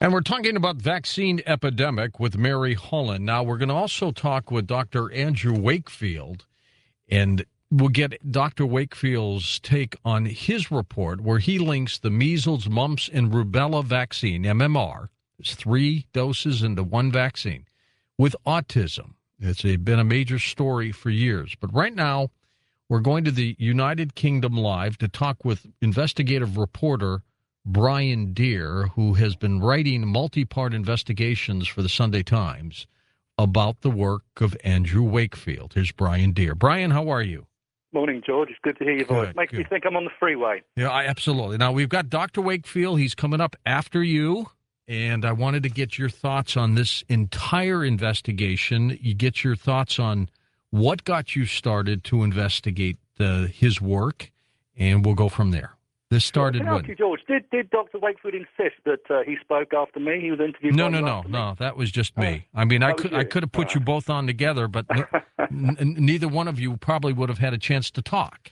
And we're talking about vaccine epidemic with Mary Holland. Now, we're going to also talk with Dr. Andrew Wakefield, and we'll get Dr. Wakefield's take on his report where he links the measles, mumps, and rubella vaccine, MMR, it's 3 doses into one vaccine, with autism. It's been a major story for years. But right now, we're going to the United Kingdom Live to talk with investigative reporter Brian Deer, who has been writing multi-part investigations for the Sunday Times about the work of Andrew Wakefield. Here's Brian Deer. Brian, how are you? Morning, George. It's good to hear your voice. Makes me think I'm on the freeway. Yeah, absolutely. Now, we've got Dr. Wakefield. He's coming up after you, and I wanted to get your thoughts on this entire investigation. You get your thoughts on what got you started to investigate his work, and we'll go from there. This started Can I ask you, George, did Dr. Wakefield insist that he spoke after me? He was interviewed. No. That was just me. I mean, I could have put you both on together, but neither one of you probably would have had a chance to talk.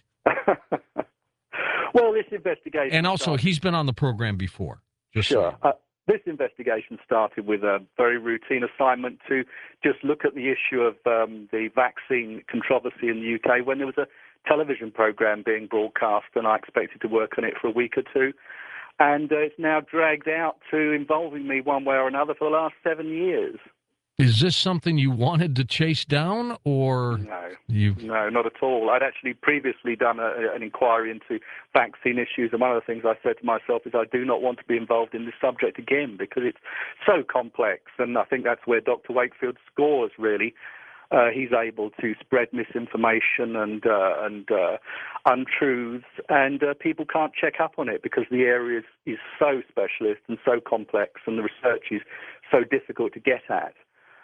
Well, this investigation. And also, he's been on the program before. Sure. This investigation started with a very routine assignment to just look at the issue of the vaccine controversy in the UK when there was a television program being broadcast, and I expected to work on it for a week or two. And it's now dragged out to involving me one way or another for the last 7 years. Is this something you wanted to chase down, or No, not at all. I'd actually previously done an inquiry into vaccine issues, and one of the things I said to myself is I do not want to be involved in this subject again because it's so complex, and I think that's where Dr. Wakefield scores, really. He's able to spread misinformation and untruths, and people can't check up on it because the area is so specialist and so complex, and the research is so difficult to get at,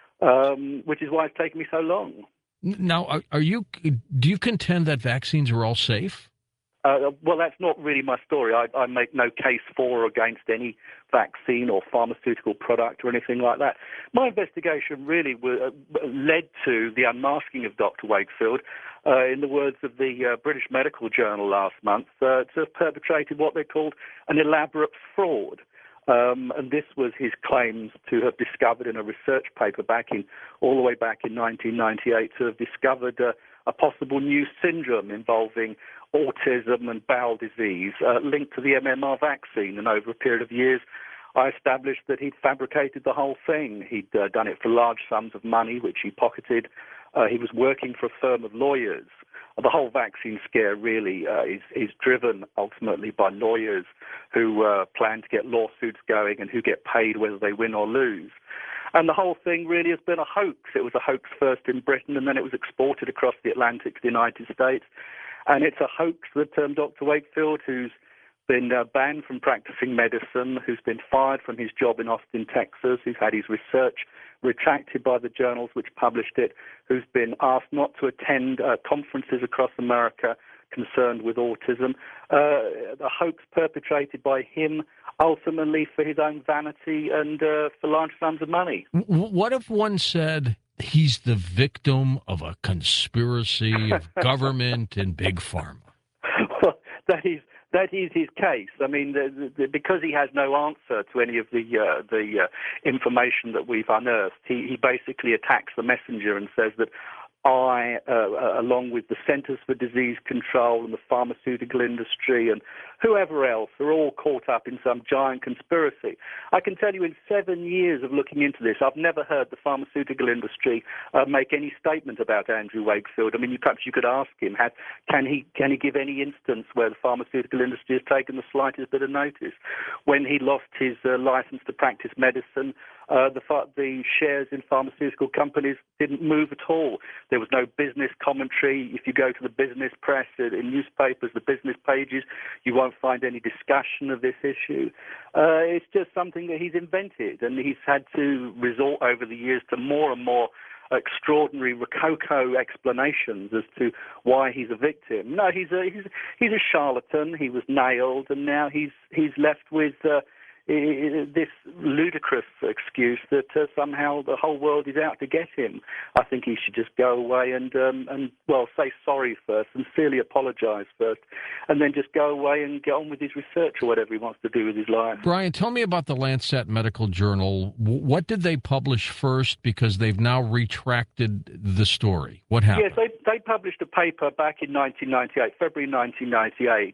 which is why it's taken me so long. Now, do you contend that vaccines are all safe? Well, that's not really my story. I make no case for or against any vaccine or pharmaceutical product or anything like that. My investigation really led to the unmasking of Dr. Wakefield, in the words of the British Medical Journal last month, to have perpetrated what they called an elaborate fraud. And this was his claims to have discovered in a research paper all the way back in 1998, to have discovered a possible new syndrome involving autism and bowel disease linked to the MMR vaccine. And over a period of years, I established that he'd fabricated the whole thing. He'd done it for large sums of money, which he pocketed. He was working for a firm of lawyers. The whole vaccine scare really is driven ultimately by lawyers who plan to get lawsuits going and who get paid whether they win or lose. And the whole thing really has been a hoax. It was a hoax first in Britain, and then it was exported across the Atlantic to the United States. And it's a hoax that Dr. Wakefield, who's been banned from practicing medicine, who's been fired from his job in Austin, Texas, who's had his research retracted by the journals which published it, who's been asked not to attend conferences across America concerned with autism, a hoax perpetrated by him ultimately for his own vanity and for large sums of money. What if one said he's the victim of a conspiracy of government and big pharma? Well, that is his case. I mean, because he has no answer to any of the information that we've unearthed, he basically attacks the messenger and says that I, along with the Centers for Disease Control and the pharmaceutical industry and whoever else, are all caught up in some giant conspiracy. I can tell you in 7 years of looking into this, I've never heard the pharmaceutical industry make any statement about Andrew Wakefield. I mean, perhaps you could ask him, can he give any instance where the pharmaceutical industry has taken the slightest bit of notice? When he lost his license to practice medicine, the shares in pharmaceutical companies didn't move at all. There was no business commentary. If you go to the business press, in newspapers, the business pages, you won't find any discussion of this issue. It's just something that he's invented, and he's had to resort over the years to more and more extraordinary rococo explanations as to why he's a victim. No, he's a charlatan. He was nailed, and now he's left with this ludicrous excuse that somehow the whole world is out to get him. I think he should just go away and say sorry first, sincerely apologise first, and then just go away and get on with his research or whatever he wants to do with his life. Brian, tell me about the Lancet Medical Journal. What did they publish first? Because they've now retracted the story. What happened? Yes, they published a paper back in 1998, February 1998,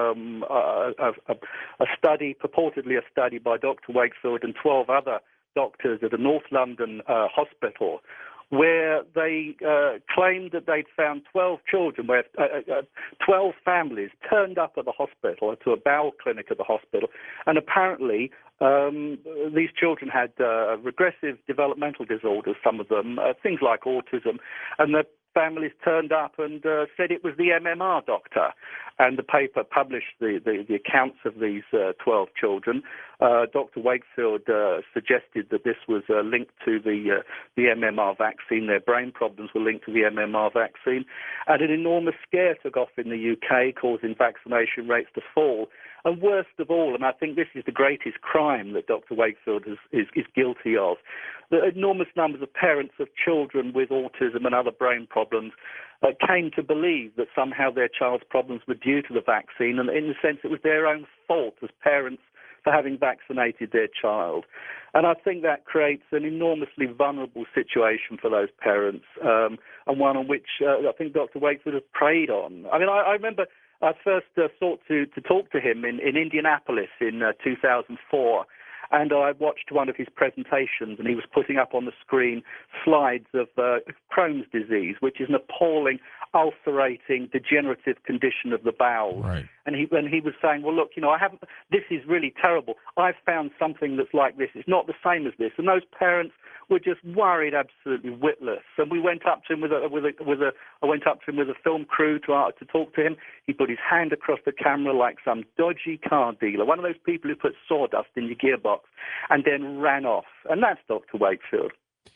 a study, purportedly a study by Dr. Wakefield and 12 other doctors at a North London hospital, where they claimed that they'd found 12 children, where 12 families turned up at the hospital, to a bowel clinic at the hospital, and apparently these children had regressive developmental disorders, some of them, things like autism, and the families turned up and said it was the MMR doctor. And the paper published the accounts of these 12 children. Dr. Wakefield suggested that this was linked to the MMR vaccine. Their brain problems were linked to the MMR vaccine. And an enormous scare took off in the UK, causing vaccination rates to fall. And worst of all, and I think this is the greatest crime that Dr. Wakefield is guilty of, the enormous numbers of parents of children with autism and other brain problems came to believe that somehow their child's problems were due to the vaccine, and in the sense it was their own fault as parents for having vaccinated their child. And I think that creates an enormously vulnerable situation for those parents, and one on which I think Dr. Wakefield has preyed on. I mean, I remember I first sought to talk to him in Indianapolis in 2004, and I watched one of his presentations, and he was putting up on the screen slides of Crohn's disease, which is an appalling, ulcerating, degenerative condition of the bowels. Right. And he was saying, well, look, this is really terrible. I've found something that's like this. It's not the same as this. And those parents were just worried, absolutely witless. And we went up to him I went up to him with a film crew to talk to him. He put his hand across the camera like some dodgy car dealer, one of those people who put sawdust in your gearbox, and then ran off. And that's Dr. Wakefield.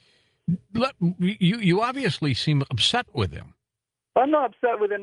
You obviously seem upset with him. I'm not upset with him.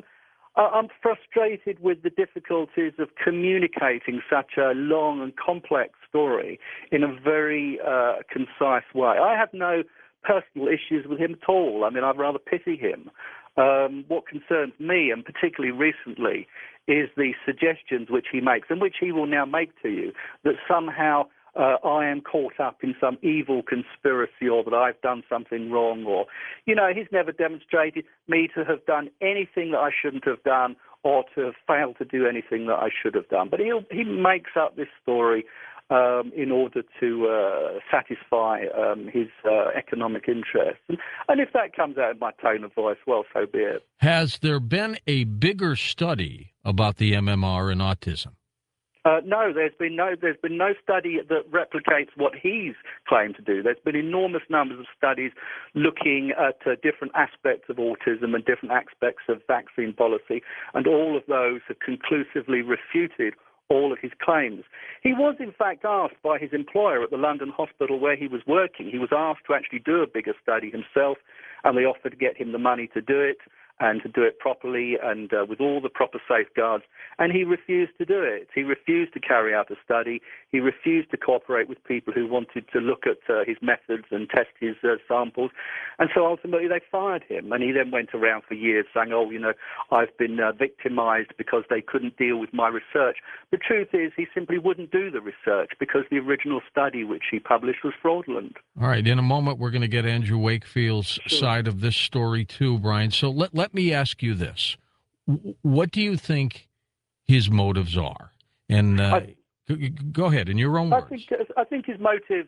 I'm frustrated with the difficulties of communicating such a long and complex story in a very concise way. I have no personal issues with him at all. I mean, I rather pity him. What concerns me, and particularly recently, is the suggestions which he makes, and which he will now make to you, that somehow I am caught up in some evil conspiracy, or that I've done something wrong, or, he's never demonstrated me to have done anything that I shouldn't have done, or to have failed to do anything that I should have done. But he makes up this story in order to satisfy his economic interests. And if that comes out in my tone of voice, well, so be it. Has there been a bigger study about the MMR and autism? No, there's been no study that replicates what he's claimed to do. There's been enormous numbers of studies looking at different aspects of autism and different aspects of vaccine policy, and all of those have conclusively refuted all of his claims. He was, in fact, asked by his employer at the London hospital where he was working. He was asked to actually do a bigger study himself, and they offered to get him the money to do it, and to do it properly and with all the proper safeguards. And he refused to do it. He refused to carry out a study. He refused to cooperate with people who wanted to look at his methods and test his samples. And so ultimately they fired him. And he then went around for years saying, I've been victimized because they couldn't deal with my research. The truth is he simply wouldn't do the research because the original study which he published was fraudulent. All right. In a moment, we're going to get Andrew Wakefield's side of this story too, Brian. So let me ask you this. What do you think his motives are? And go ahead, in your own words. I think his motive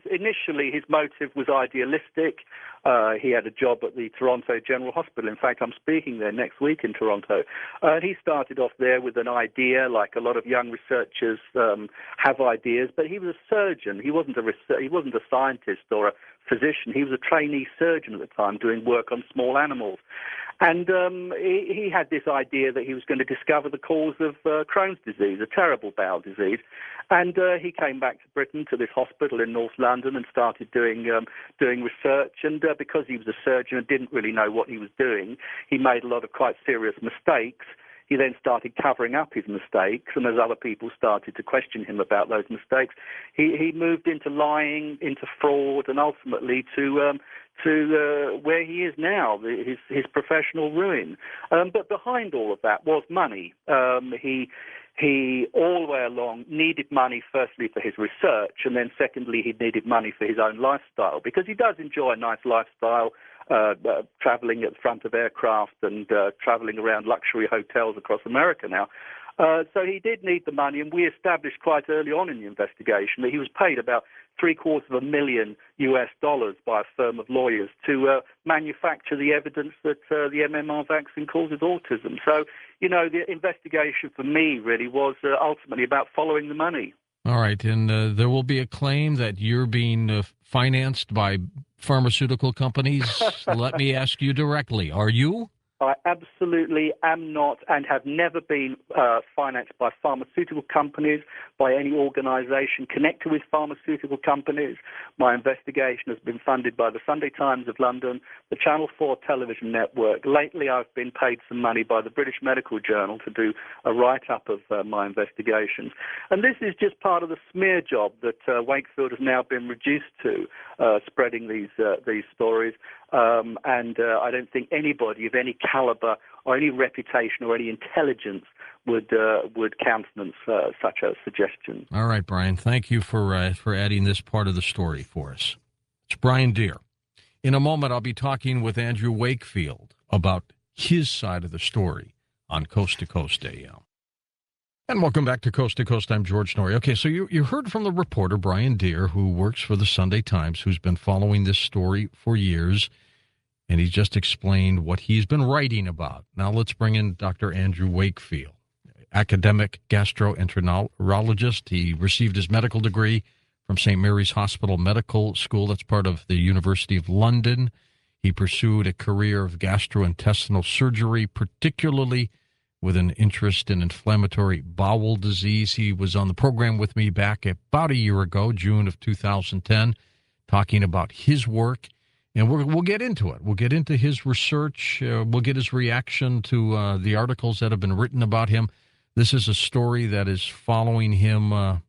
was idealistic. He had a job at the Toronto General Hospital. In fact, I'm speaking there next week in Toronto. He started off there with an idea, like a lot of young researchers have ideas, but he was a surgeon. He wasn't a scientist or a physician. He was a trainee surgeon at the time doing work on small animals. And he had this idea that he was going to discover the cause of Crohn's disease, a terrible bowel disease. And he came back to Britain, to this hospital in North London, and started doing research. And because he was a surgeon and didn't really know what he was doing, he made a lot of quite serious mistakes. He then started covering up his mistakes, and as other people started to question him about those mistakes, he moved into lying, into fraud, and ultimately to where he is now, his professional ruin. But behind all of that was money. He all the way along needed money, firstly for his research, and then secondly he needed money for his own lifestyle, because he does enjoy a nice lifestyle, traveling at the front of aircraft and traveling around luxury hotels across America now. So he did need the money, and we established quite early on in the investigation that he was paid about $750,000 by a firm of lawyers to manufacture the evidence that the MMR vaccine causes autism. So, the investigation for me really was ultimately about following the money. All right, and there will be a claim that you're being financed by pharmaceutical companies. Let me ask you directly, are you? I absolutely am not and have never been financed by pharmaceutical companies, by any organization connected with pharmaceutical companies. My investigation has been funded by the Sunday Times of London, the Channel 4 television network. Lately, I've been paid some money by the British Medical Journal to do a write-up of my investigations. And this is just part of the smear job that Wakefield has now been reduced to, spreading these stories. And I don't think anybody of any caliber or any reputation or any intelligence would countenance such a suggestion. All right, Brian. Thank you for adding this part of the story for us. It's Brian Deer. In a moment, I'll be talking with Andrew Wakefield about his side of the story on Coast to Coast AM. And welcome back to Coast. I'm George Noory. Okay, so you heard from the reporter, Brian Deer, who works for the Sunday Times, who's been following this story for years, and he just explained what he's been writing about. Now let's bring in Dr. Andrew Wakefield, academic gastroenterologist. He received his medical degree from St. Mary's Hospital Medical School. That's part of the University of London. He pursued a career of gastrointestinal surgery, particularly with an interest in inflammatory bowel disease. He was on the program with me back about a year ago, June of 2010, talking about his work. And we'll get into it. We'll get into his research. We'll get his reaction to the articles that have been written about him. This is a story that is following him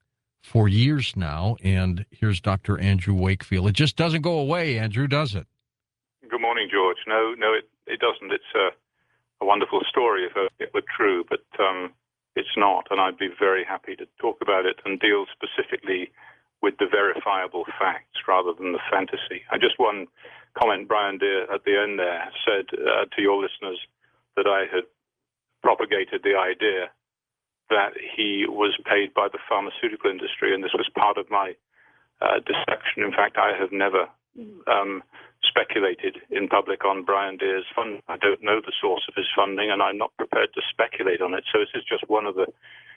for years now. And here's Dr. Andrew Wakefield. It just doesn't go away, Andrew, does it? Good morning, George. No, it doesn't. It's a wonderful story if it were true, but it's not. And I'd be very happy to talk about it and deal specifically with the verifiable facts rather than the fantasy. Just one comment, Brian Deer, at the end there, said to your listeners that I had propagated the idea that he was paid by the pharmaceutical industry, and this was part of my deception. In fact, I have never speculated in public on Brian Deer's funding. I don't know the source of his funding, and I'm not prepared to speculate on it. So this is just one of the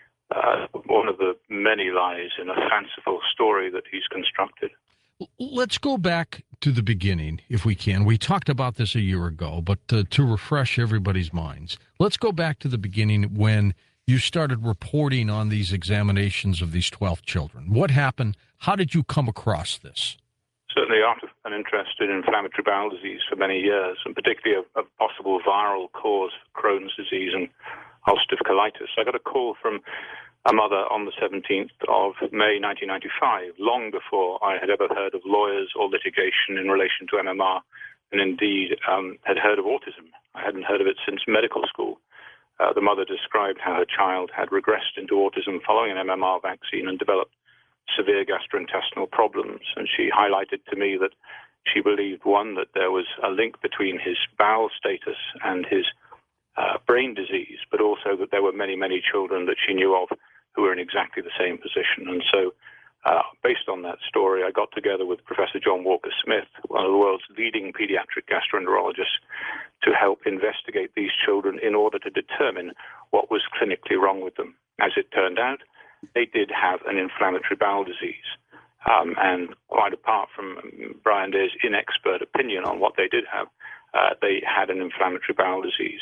many lies in a fanciful story that he's constructed. Let's go back to the beginning, if we can. We talked about this a year ago, but to refresh everybody's minds, let's go back to the beginning when you started reporting on these examinations of these 12 children. What happened? How did you come across this? Certainly after an interest in inflammatory bowel disease for many years, and particularly a possible viral cause for Crohn's disease and ulcerative colitis. I got a call from a mother on the 17th of May 1995, long before I had ever heard of lawyers or litigation in relation to MMR, and indeed had heard of autism. I hadn't heard of it since medical school. The mother described how her child had regressed into autism following an MMR vaccine and developed severe gastrointestinal problems. And she highlighted to me that she believed, one, that there was a link between his bowel status and his brain disease, but also that there were many, many children that she knew of who were in exactly the same position. And so based on that story, I got together with Professor John Walker-Smith, one of the world's leading pediatric gastroenterologists, to help investigate these children in order to determine what was clinically wrong with them. As it turned out, they did have an inflammatory bowel disease. And quite apart from Brian Deer's inexpert opinion on what they did have, they had an inflammatory bowel disease.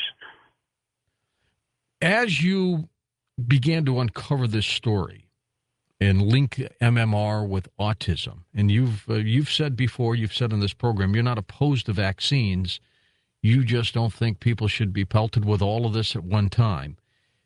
As you began to uncover this story and link MMR with autism, and you've said before, you've said in this program, you're not opposed to vaccines. You just don't think people should be pelted with all of this at one time.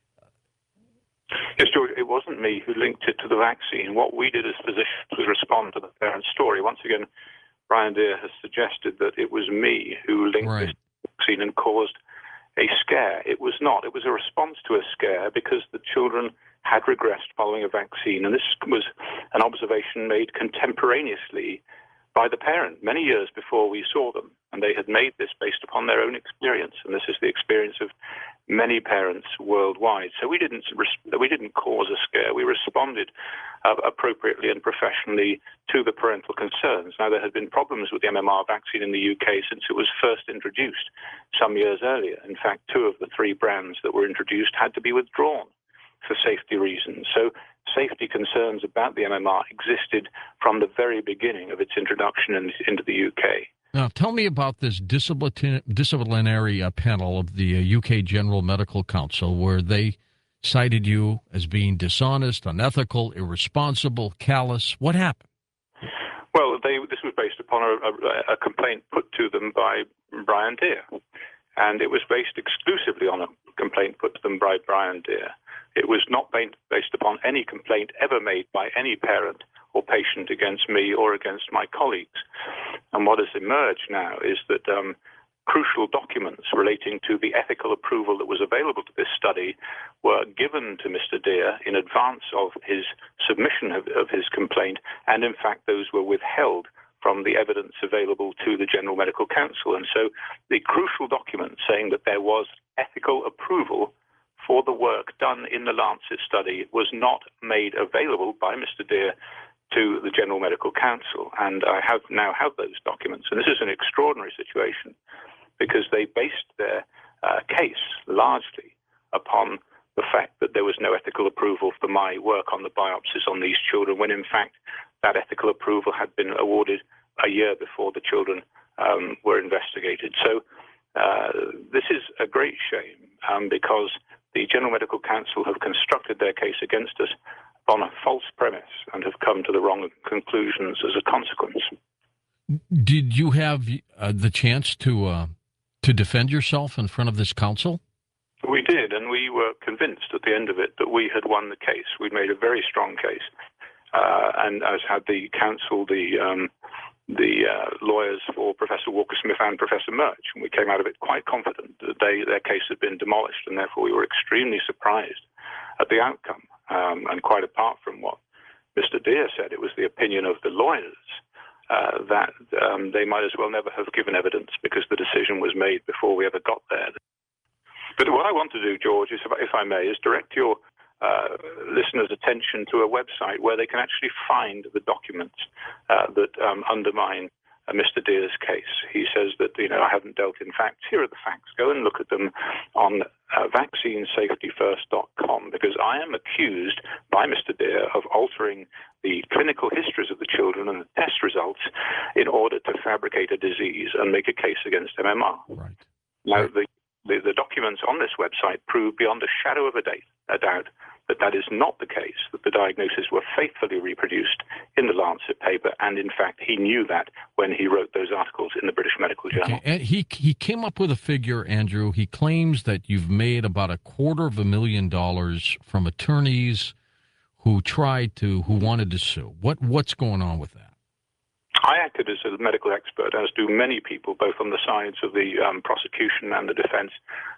Yes, George, it wasn't me who linked it to the vaccine. What we did as physicians was respond to the parent's story. Once again, Brian Deer has suggested that it was me who linked this to the vaccine and caused a scare. It was not. It was a response to a scare because the children had regressed following a vaccine. And this was an observation made contemporaneously by the parent many years before we saw them. And they had made this based upon their own experience. And this is the experience of many parents worldwide. So we didn't cause a scare. We responded appropriately and professionally to the parental concerns. Now, there had been problems with the MMR vaccine in the UK since it was first introduced some years earlier. In fact, 2 of the 3 brands that were introduced had to be withdrawn for safety reasons. So safety concerns about the MMR existed from the very beginning of its introduction into the UK. Now, tell me about this disciplinary panel of the UK General Medical Council, where they cited you as being dishonest, unethical, irresponsible, callous. What happened? Well, this was based upon a complaint put to them by Brian Deer, and it was based exclusively on a complaint put to them by Brian Deer. It was not based upon any complaint ever made by any parent or patient against me or against my colleagues. And what has emerged now is that crucial documents relating to the ethical approval that was available to this study were given to Mr. Deer in advance of his submission of his complaint, and in fact those were withheld from the evidence available to the General Medical Council. And so the crucial document saying that there was ethical approval for the work done in the Lancet study was not made available by Mr. Deer to the General Medical Council. And I now have those documents. And this is an extraordinary situation because they based their case largely upon the fact that there was no ethical approval for my work on the biopsies on these children, when in fact that ethical approval had been awarded a year before the children were investigated. So this is a great shame because the General Medical Council have constructed their case against us on a false premise and have come to the wrong conclusions as a consequence. Did you have the chance to defend yourself in front of this council? We did, and we were convinced at the end of it that we had won the case. We'd made a very strong case, and as had the council, the lawyers for Professor Walker-Smith and Professor Murch, and we came out of it quite confident that their case had been demolished, and therefore we were extremely surprised at the outcome. And quite apart from what Mr. Deer said, it was the opinion of the lawyers that they might as well never have given evidence because the decision was made before we ever got there. But what I want to do, George, is, if I may, is direct your listeners' attention to a website where they can actually find the documents that undermine Mr. Deer's case. He says that, I haven't dealt in facts. Here are the facts. Go and look at them on vaccinesafetyfirst.com, because I am accused by Mr. Deer of altering the clinical histories of the children and the test results in order to fabricate a disease and make a case against MMR. Right. Now, the documents on this website prove beyond a shadow of a doubt that is not the case, that the diagnoses were faithfully reproduced in the Lancet paper, and in fact he knew that when he wrote those articles in the British Medical Journal. Okay. And he came up with a figure, Andrew. He claims that you've made about $250,000 from attorneys who wanted to sue. What's going on with that? I acted as a medical expert, as do many people, both on the sides of the prosecution and the defense,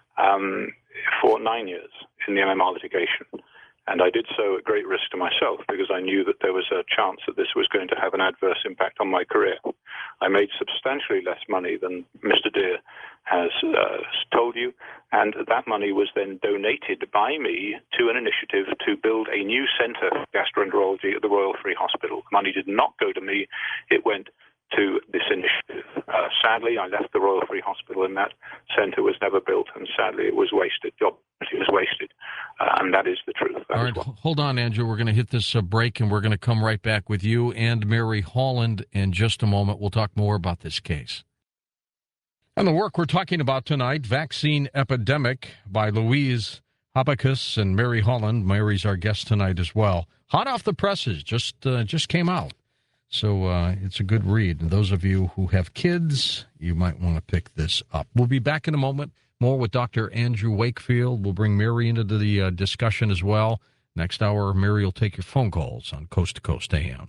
for 9 years in the MMR litigation. And I did so at great risk to myself because I knew that there was a chance that this was going to have an adverse impact on my career. I made substantially less money than Mr. Deer has told you, and that money was then donated by me to an initiative to build a new centre for gastroenterology at the Royal Free Hospital. The money did not go to me. It went to this initiative. Sadly, I left the Royal Free Hospital and that centre was never built, and sadly it was wasted. Job was wasted, and that is the truth. All right, hold on, Andrew. We're going to hit this break, and we're going to come right back with you and Mary Holland in just a moment. We'll talk more about this case. And the work we're talking about tonight, Vaccine Epidemic by Louise Habakus and Mary Holland. Mary's our guest tonight as well. Hot off the presses, just came out. So it's a good read. And those of you who have kids, you might want to pick this up. We'll be back in a moment. More with Dr. Andrew Wakefield. We'll bring Mary into the discussion as well. Next hour, Mary will take your phone calls on Coast to Coast AM.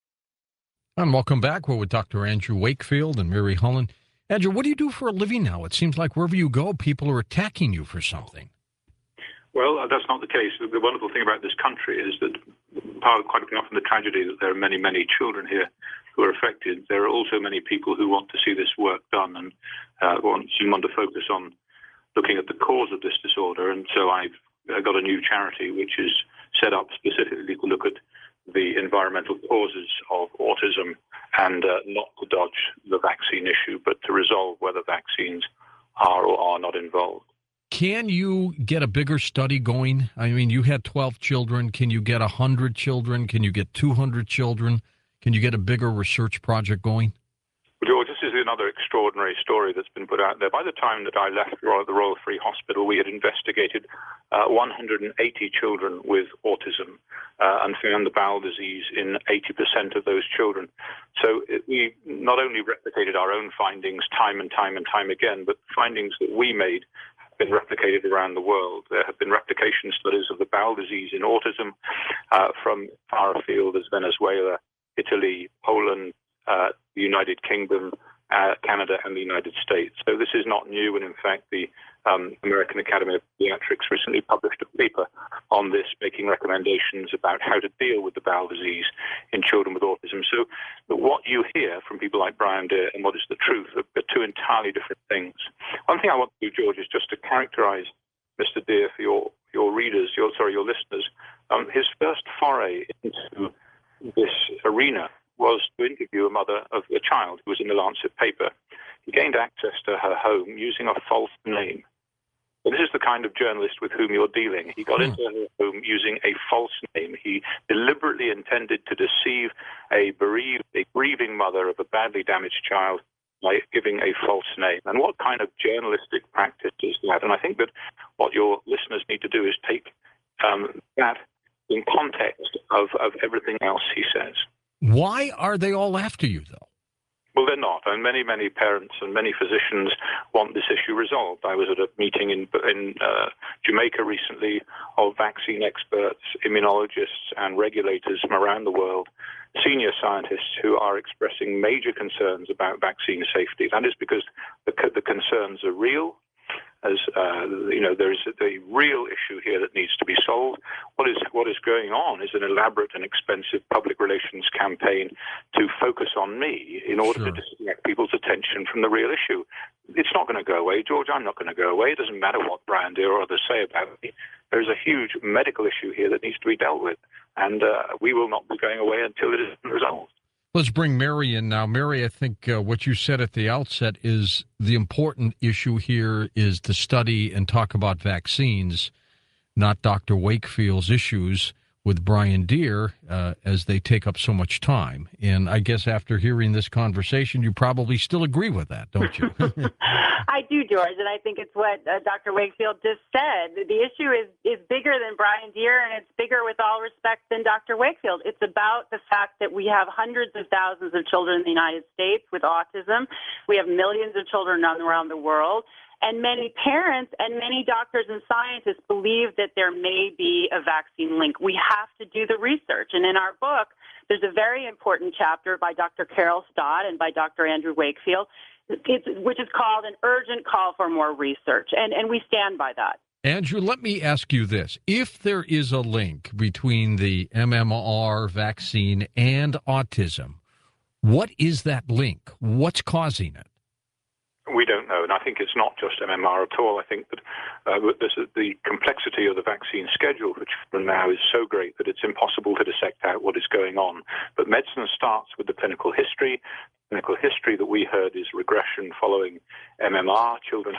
And welcome back. We're with Dr. Andrew Wakefield and Mary Holland. Andrew, what do you do for a living now? It seems like wherever you go, people are attacking you for something. Well, that's not the case. The wonderful thing about this country is that quite apart from the tragedy that there are many, many children here who are affected, there are also many people who want to see this work done and want to focus on looking at the cause of this disorder. And so I've got a new charity which is set up specifically to look at the environmental causes of autism and not to dodge the vaccine issue, but to resolve whether vaccines are or are not involved. Can you get a bigger study going? I mean, you had 12 children. Can you get 100 children? Can you get 200 children? Can you get a bigger research project going? George, this is another extraordinary story that's been put out there. By the time that I left the Royal Free Hospital, we had investigated 180 children with autism and found the bowel disease in 80% of those children. So we not only replicated our own findings time and time and time again, but findings that we made have been replicated around the world. There have been replication studies of the bowel disease in autism from far afield as Venezuela, Italy, Poland, the United Kingdom, Canada, and the United States. So this is not new, and in fact, the American Academy of Pediatrics recently published a paper on this, making recommendations about how to deal with the bowel disease in children with autism. So what you hear from people like Brian Deer and what is the truth are two entirely different things. One thing I want to do, George, is just to characterize Mr. Deer for your readers, your listeners. His first foray into this arena was to interview a mother of a child who was in the Lancet paper. He gained access to her home using a false name. And this is the kind of journalist with whom you're dealing. He got into her home using a false name. He deliberately intended to deceive a grieving mother of a badly damaged child by giving a false name. And what kind of journalistic practice is that? And I think that what your listeners need to do is take that in context of everything else he says. Why are they all after you, though? Well, they're not. And many, many parents and many physicians want this issue resolved. I was at a meeting in Jamaica recently of vaccine experts, immunologists, and regulators from around the world, senior scientists who are expressing major concerns about vaccine safety. That is because the concerns are real. As there is a real issue here that needs to be solved. What is going on is an elaborate and expensive public relations campaign to focus on me in order to distract people's attention from the real issue. It's not going to go away, George. I'm not going to go away. It doesn't matter what Brian Deer or others say about me. There's a huge medical issue here that needs to be dealt with, and we will not be going away until it is resolved. Let's bring Mary in now. Mary, I think what you said at the outset is the important issue here is to study and talk about vaccines, not Dr. Wakefield's issues with Brian Deer as they take up so much time. And I guess after hearing this conversation, you probably still agree with that, don't you? I do, George, and I think it's what Dr. Wakefield just said. The issue is bigger than Brian Deer, and it's bigger, with all respect, than Dr. Wakefield. It's about the fact that we have hundreds of thousands of children in the United States with autism. We have millions of children around the world. And many parents and many doctors and scientists believe that there may be a vaccine link. We have to do the research. And in our book, there's a very important chapter by Dr. Carol Stott and by Dr. Andrew Wakefield, which is called An Urgent Call for More Research. And we stand by that. Andrew, let me ask you this. If there is a link between the MMR vaccine and autism, what is that link? What's causing it? We don't know, and I think it's not just MMR at all. I think that the complexity of the vaccine schedule for children now is so great that it's impossible to dissect out what is going on. But medicine starts with the clinical history. The clinical history that we heard is regression following MMR. Children had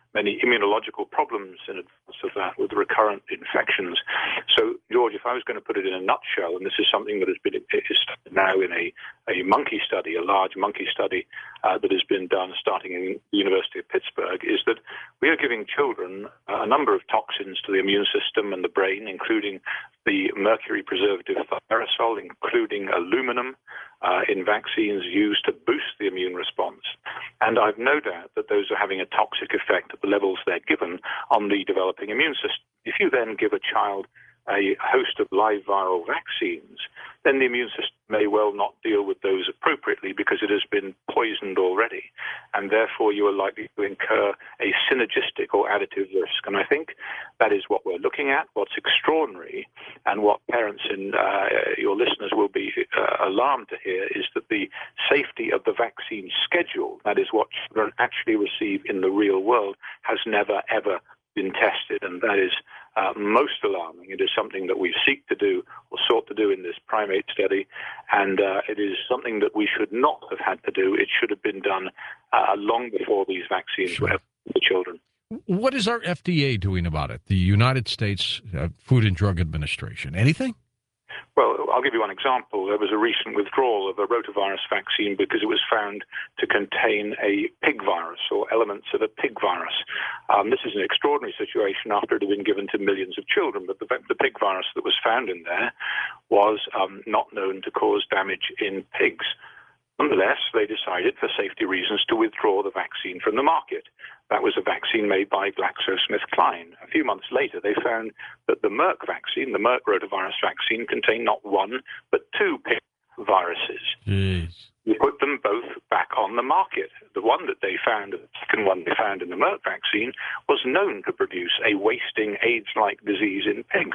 many immunological problems in advance of that with recurrent infections. So, George, if I was going to put it in a nutshell, and this is something that has been now in a monkey study, a large monkey study that has been done starting in the University of Pittsburgh, is that we are giving children a number of toxins to the immune system and the brain, including the mercury preservative thimerosal, including aluminum, in vaccines used to boost the immune response. And I've no doubt that those are having a toxic effect at the levels they're given on the developing immune system. If you then give a child a host of live viral vaccines, then the immune system may well not deal with those appropriately because it has been poisoned already, and therefore you are likely to incur a synergistic or additive risk. And I think that is what we're looking at. What's extraordinary, and what parents and your listeners will be alarmed to hear, is that the safety of the vaccine schedule, that is what children actually receive in the real world, has never, ever been tested, and that is most alarming. It is something that we seek to do or sought to do in this primate study, and it is something that we should not have had to do. It should have been done long before these vaccines were for children. What is our FDA doing about it? The United States Food and Drug Administration. Anything? Well, I'll give you one example. There was a recent withdrawal of a rotavirus vaccine because it was found to contain a pig virus or elements of a pig virus. This is an extraordinary situation after it had been given to millions of children, but the pig virus that was found in there was not known to cause damage in pigs. Nonetheless, they decided, for safety reasons, to withdraw the vaccine from the market. That was a vaccine made by GlaxoSmithKline. A few months later, they found that the Merck vaccine, the Merck rotavirus vaccine, contained not one, but two pig viruses. Jeez. We put them both back on the market. The one that they found, the second one they found in the Merck vaccine, was known to produce a wasting AIDS-like disease in pigs.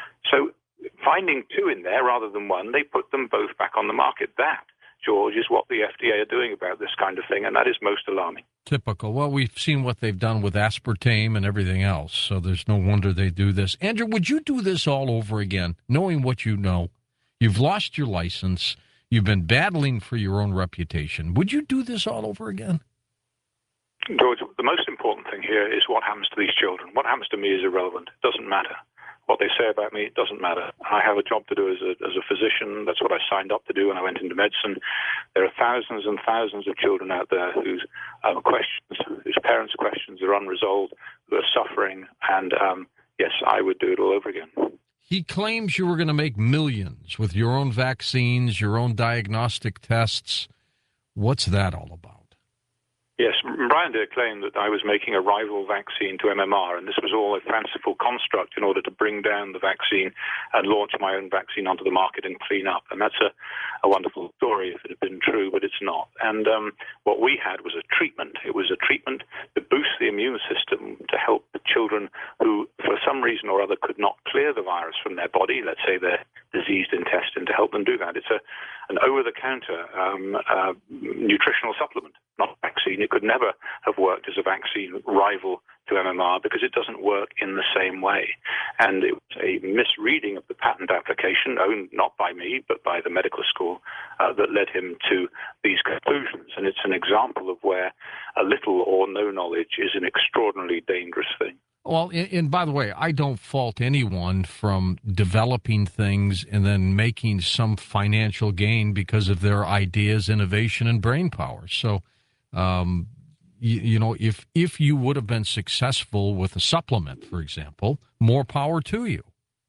So finding two in there rather than one, they put them both back on the market. That, George, is what the FDA are doing about this kind of thing, and that is most alarming. Typical. Well, we've seen what they've done with aspartame and everything else, so there's no wonder they do this. Andrew, would you do this all over again, knowing what you know? You've lost your license. You've been battling for your own reputation. Would you do this all over again? George, the most important thing here is what happens to these children. What happens to me is irrelevant. It doesn't matter. What they say about me, it doesn't matter. I have a job to do as a physician. That's what I signed up to do when I went into medicine. There are thousands and thousands of children out there whose parents' questions are unresolved, who are suffering, and yes, I would do it all over again. He claims you were going to make millions with your own vaccines, your own diagnostic tests. What's that all about? Yes, Brian Deere claimed that I was making a rival vaccine to MMR, and this was all a fanciful construct in order to bring down the vaccine and launch my own vaccine onto the market and clean up. And that's a wonderful story if it had been true, but it's not. And what we had was a treatment. It was a treatment to boost the immune system to help the children who, for some reason or other, could not clear the virus from their body, let's say their diseased intestine, to help them do that. It's an over-the-counter nutritional supplement, not a vaccine. It could never have worked as a vaccine rival to MMR because it doesn't work in the same way. And it was a misreading of the patent application, owned not by me, but by the medical school, that led him to these conclusions. And it's an example of where a little or no knowledge is an extraordinarily dangerous thing. Well, and by the way, I don't fault anyone from developing things and then making some financial gain because of their ideas, innovation, and brain power. So, you know, if you would have been successful with a supplement, for example, more power to you.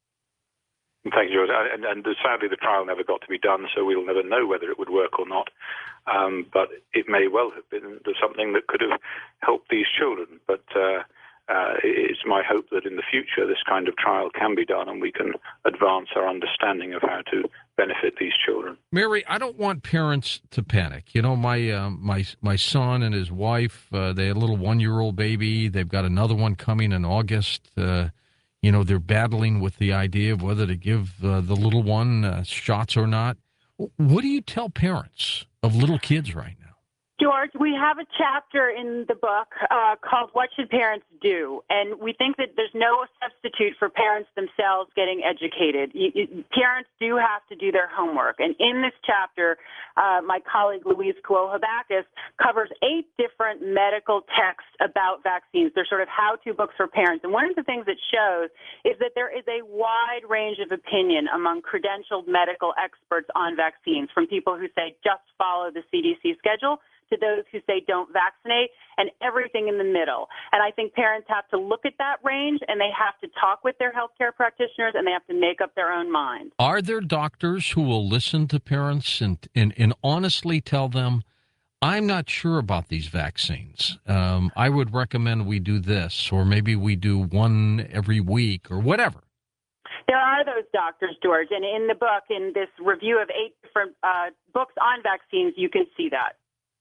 Thank you, George. And sadly, the trial never got to be done, so we'll never know whether it would work or not. But it may well have been something that could have helped these children. But it's my hope that in the future this kind of trial can be done and we can advance our understanding of how to benefit these children. Mary, I don't want parents to panic. You know, my son and his wife, they had a little 1-year-old baby. They've got another one coming in August. You know, they're battling with the idea of whether to give the little one shots or not. What do you tell parents of little kids right now? George, we have a chapter in the book called What Should Parents Do? And we think that there's no substitute for parents themselves getting educated. Parents do have to do their homework. And in this chapter, my colleague Louise Kuo-Habakis covers 8 different medical texts about vaccines. They're sort of how-to books for parents. And one of the things it shows is that there is a wide range of opinion among credentialed medical experts on vaccines, from people who say just follow the CDC schedule to those who say don't vaccinate, and everything in the middle. And I think parents have to look at that range, and they have to talk with their healthcare practitioners, and they have to make up their own mind. Are there doctors who will listen to parents and honestly tell them, I'm not sure about these vaccines. I would recommend we do this, or maybe we do one every week, or whatever? There are those doctors, George, and in the book, in this review of 8 different books on vaccines, you can see that.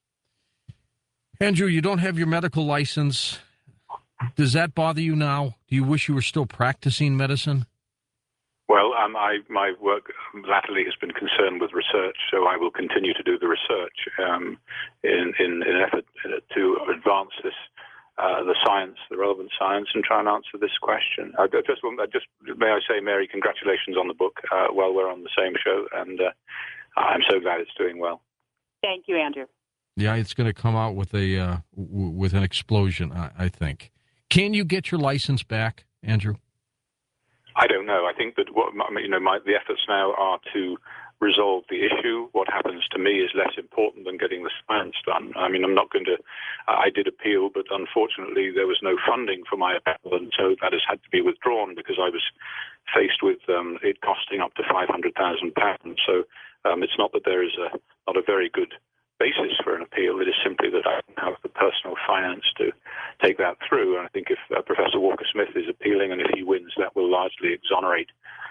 Andrew, you don't have your medical license. Does that bother you now? Do you wish you were still practicing medicine? Well, my work latterly has been concerned with research, so I will continue to do the research in an effort to advance this, the science, the relevant science, and try and answer this question. May I say, Mary, congratulations on the book while we're on the same show, and I'm so glad it's doing well. Thank you, Andrew. Yeah, it's going to come out with with an explosion, I think. Can you get your license back, Andrew? I don't know. I think that the efforts now are to resolve the issue. What happens to me is less important than getting the science done. I mean, I'm not going to. I did appeal, but unfortunately, there was no funding for my appeal, and so that has had to be withdrawn because I was faced with it costing up to £500,000. So it's not that there is not a very good basis for an appeal. It is simply that I don't have the personal finance to take that through. And I think if Professor Walker-Smith is appealing and if he wins, that will largely exonerate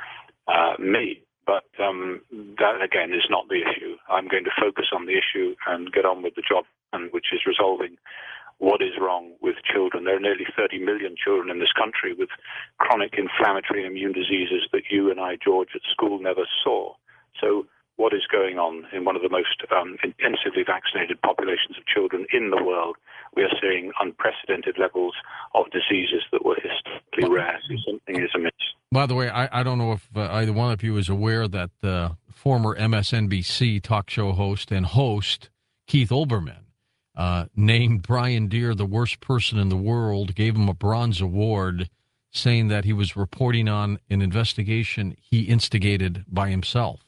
me. But that, again, is not the issue. I'm going to focus on the issue and get on with the job, which is resolving what is wrong with children. There are nearly 30 million children in this country with chronic inflammatory immune diseases that you and I, George, at school never saw. So what is going on in one of the most intensively vaccinated populations of children in the world? We are seeing unprecedented levels of diseases that were historically rare. So something is amiss. By the way, I don't know if either one of you is aware that former MSNBC talk show host Keith Olbermann named Brian Deere the worst person in the world, gave him a bronze award, saying that he was reporting on an investigation he instigated by himself.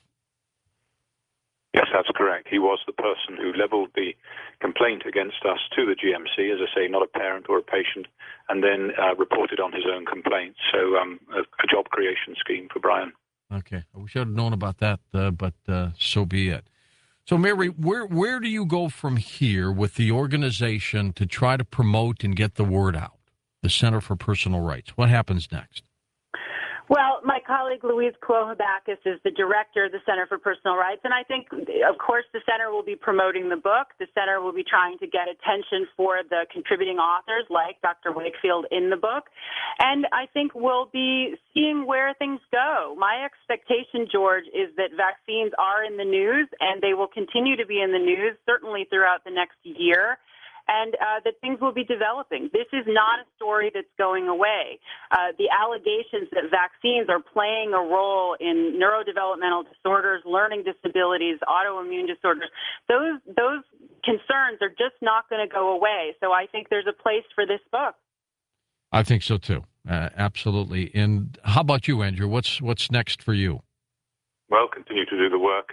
Yes, that's correct. He was the person who leveled the complaint against us to the GMC, as I say, not a parent or a patient, and then reported on his own complaint. So a job creation scheme for Brian. Okay. I wish I'd have known about that, but so be it. So, Mary, where do you go from here with the organization to try to promote and get the word out, the Center for Personal Rights? What happens next? Well, my colleague Louise Kuo-Habakis is the director of the Center for Personal Rights, and I think, of course, the center will be promoting the book. The center will be trying to get attention for the contributing authors like Dr. Wakefield in the book, and I think we'll be seeing where things go. My expectation, George, is that vaccines are in the news, and they will continue to be in the news, certainly throughout the next year, and that things will be developing. This is not a story that's going away. The allegations that vaccines are playing a role in neurodevelopmental disorders, learning disabilities, autoimmune disorders, those concerns are just not going to go away. So I think there's a place for this book. I think so, too. Absolutely. And how about you, Andrew? What's next for you? Well, continue to do the work.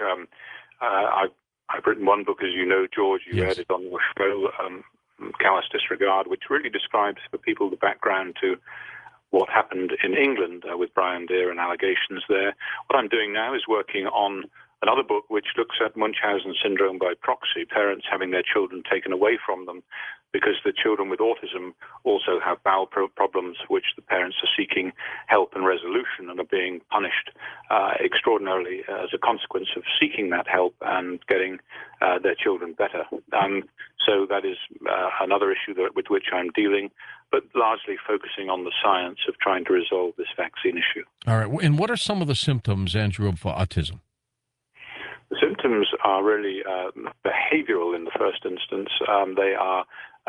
I've written one book, as you know, George. You Yes. read it on your show, Callous Disregard, which really describes for people the background to what happened in England with Brian Deere and allegations there. What I'm doing now is working on another book which looks at Munchausen syndrome by proxy, parents having their children taken away from them because the children with autism also have bowel problems which the parents are seeking help and resolution and are being punished extraordinarily as a consequence of seeking that help and getting their children better. So that is another issue with which I'm dealing, but largely focusing on the science of trying to resolve this vaccine issue. All right. And what are some of the symptoms, Andrew, of autism? The symptoms are really behavioral in the first instance. They are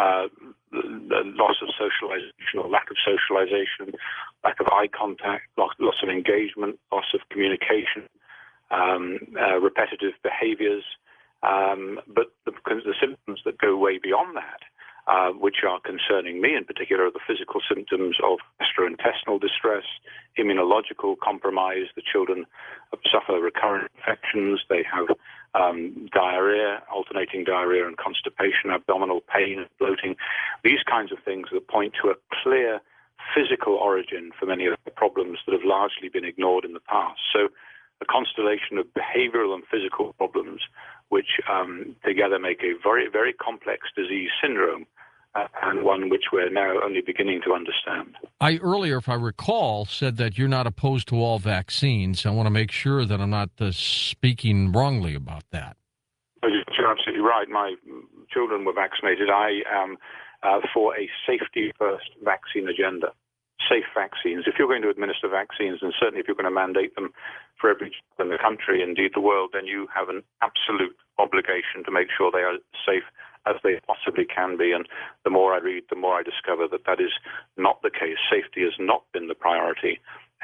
the loss of socialization or lack of socialization, lack of eye contact, loss of engagement, loss of communication, repetitive behaviors. But the symptoms that go way beyond that, which are concerning me in particular, are the physical symptoms of gastrointestinal distress, immunological compromise. The children suffer recurrent infections. They have diarrhea, alternating diarrhea and constipation, abdominal pain and bloating. These kinds of things that point to a clear physical origin for many of the problems that have largely been ignored in the past. So a constellation of behavioral and physical problems, which together make a very, very complex disease syndrome, and one which we're now only beginning to understand. I earlier, if I recall, said that you're not opposed to all vaccines. I want to make sure that I'm not speaking wrongly about that. You're absolutely right. My children were vaccinated. I am for a safety-first vaccine agenda. Safe vaccines. If you're going to administer vaccines, and certainly if you're going to mandate them for every child in the country, indeed the world, then you have an absolute obligation to make sure they are safe as they possibly can be. And the more I read, the more I discover that that is not the case. Safety has not been the priority.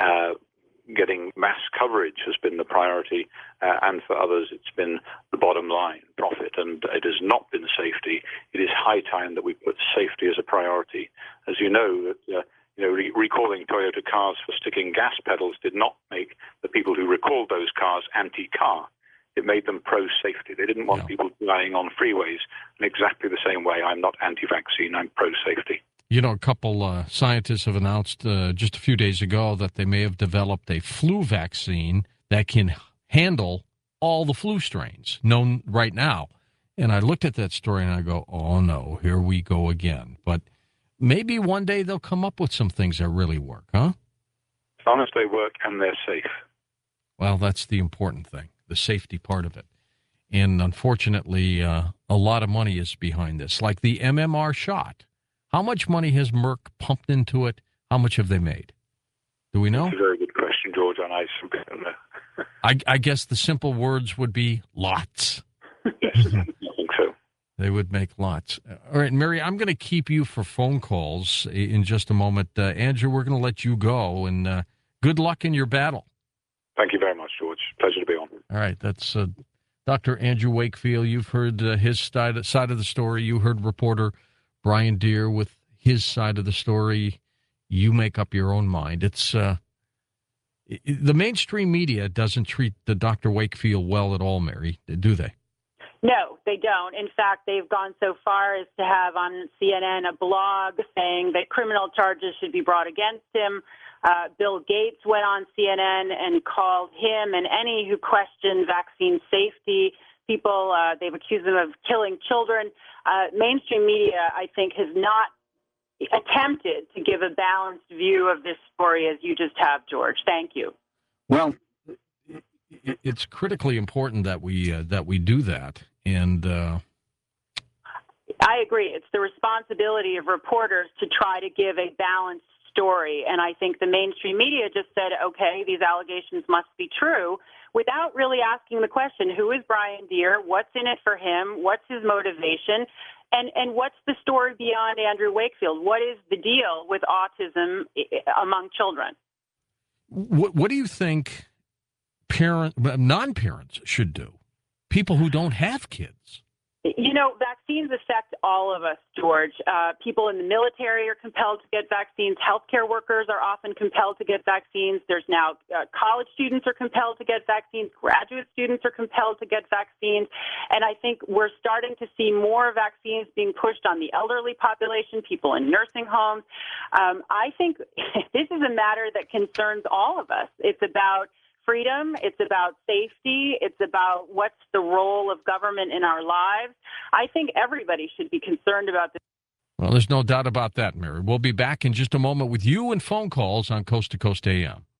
Getting mass coverage has been the priority, and for others it's been the bottom line, profit, and it has not been safety. It is high time that we put safety as a priority. As you know, recalling Toyota cars for sticking gas pedals did not make the people who recalled those cars anti-car. It made them pro-safety. They didn't want people dying on freeways. In exactly the same way, I'm not anti-vaccine, I'm pro-safety. You know, a couple scientists have announced just a few days ago that they may have developed a flu vaccine that can handle all the flu strains known right now. And I looked at that story and I go, oh no, here we go again. But maybe one day they'll come up with some things that really work, huh? As long as they work and they're safe. Well, that's the important thing, the safety part of it. And unfortunately, a lot of money is behind this, like the MMR shot. How much money has Merck pumped into it? How much have they made? Do we know? That's a very good question, George, and I simply don't know. I guess the simple words would be lots. Yes, I think so. They would make lots. All right, Mary, I'm going to keep you for phone calls in just a moment. Andrew, we're going to let you go, and good luck in your battle. Thank you very much, George. Pleasure to be on. All right, that's Dr. Andrew Wakefield. You've heard his side of the story. You heard reporter Brian Deer with his side of the story. You make up your own mind. It's the mainstream media doesn't treat the Dr. Wakefield well at all, Mary, do they? No, they don't. In fact, they've gone so far as to have on CNN a blog saying that criminal charges should be brought against him. Bill Gates went on CNN and called him and any who question vaccine safety people. They've accused him of killing children. Mainstream media, I think, has not attempted to give a balanced view of this story as you just have, George. Thank you. Well, it's critically important that we do that, and I agree. It's the responsibility of reporters to try to give a balanced story, and I think the mainstream media just said, okay, these allegations must be true, without really asking the question, who is Brian Deer? What's in it for him? What's his motivation? And what's the story beyond Andrew Wakefield? What is the deal with autism among children? What do you think non-parents should do? People who don't have kids. You know, vaccines affect all of us, George. People in the military are compelled to get vaccines. Healthcare workers are often compelled to get vaccines. There's now college students are compelled to get vaccines. Graduate students are compelled to get vaccines. And I think we're starting to see more vaccines being pushed on the elderly population, people in nursing homes. I think this is a matter that concerns all of us. It's about freedom, it's about safety, it's about what's the role of government in our lives. I think everybody should be concerned about this. Well, there's no doubt about that, Mary. We'll be back in just a moment with you and phone calls on Coast to Coast AM.